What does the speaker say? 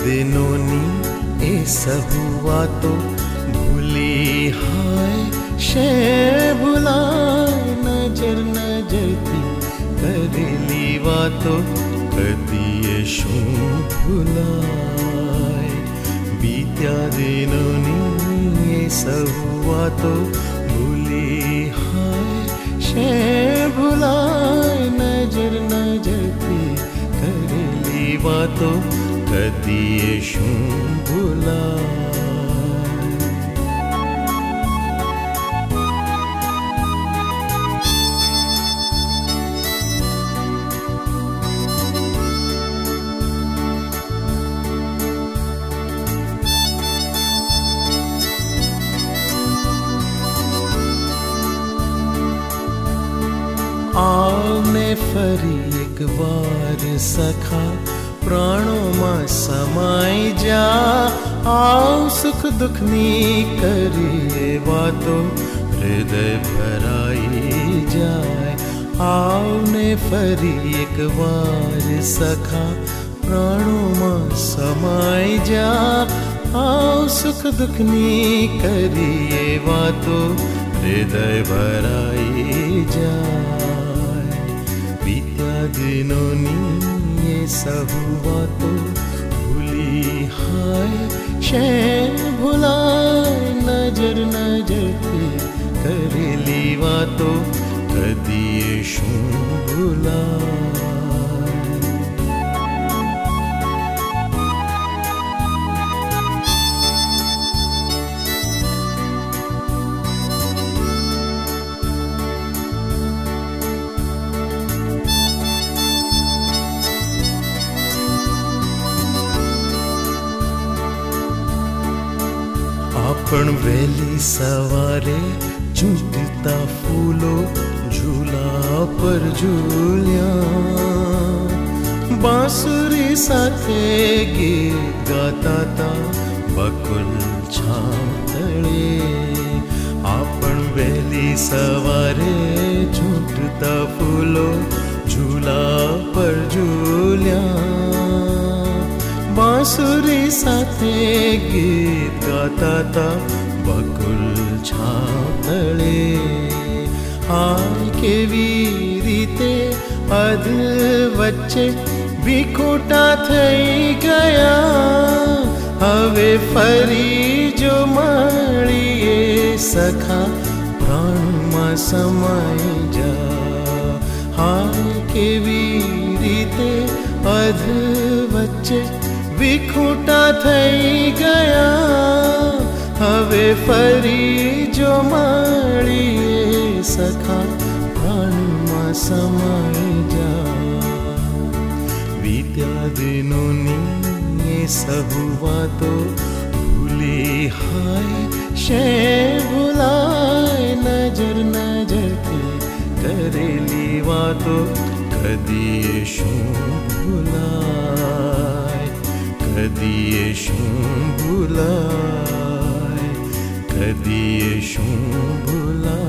દિનોની એ સહુ વાતો ભૂલી હાય શે ભૂલાય નજર નજરથી કરેલી વાતો કદીએ શું ભૂલાય બીત્યા દિનોની એ સહુ વાતો ભૂલી હાય શે ભૂલાય નજર નજરથી કરેલી વાતો કદીએ શું ભૂલાય આવને ફરી એક વાર સખા પ્રાણોમાં સમાઈ જા આવ સુખ દુઃખની કરીએ વાતો હૃદય ભરાઈ જાય આવને ફરી એક વાર સખા પ્રાણોમાં સમાઈ જા આવ સુખ દુઃખની કરીએ વાતો હૃદય ભરાઈ જાય બીત્યા દિનોની એ સહુ વાતો ભૂલી હાય શે ભૂલાય નજર નજરથી કરેલી વાતો કદીએ શું ભૂલાય પણ વહેલી સવારે ઝૂંટતા ફૂલો ઝૂલા પર ઝૂલ્યા બાંસુરી સાથે ગીત ગાતા તા બકુલ છાતળે પણ વહેલી સવારે ઝૂંટતા ફૂલો ઝૂલા પર ઝૂલ્યા बांसुरी साथे गीत गाता ता बकुल छातळे हाय केवी रीते अध वच्चे विखोटा થઈ ગયા હવે ફરી જો મળીએ સખા પ્રાણમાં સમાઈ જા હાય કેવી રીતે અધ વચ્ચે વિખૂટા થઈ ગયા હવે ફરી જો મળીએ સખા પ્રાણમાં સમાઈ જા બીત્યા દિનોની એ સહુ વાતો ભૂલી હાય શે ભૂલાય નજર નજરથી કરેલી વાતો કદીએ શું ભૂલાય કદીએ શું ભૂલાય કદીએ શું ભૂલાય